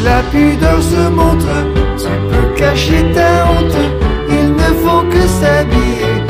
la pudeur se montre, tu peux cacher ta honte. Il ne faut que s'habiller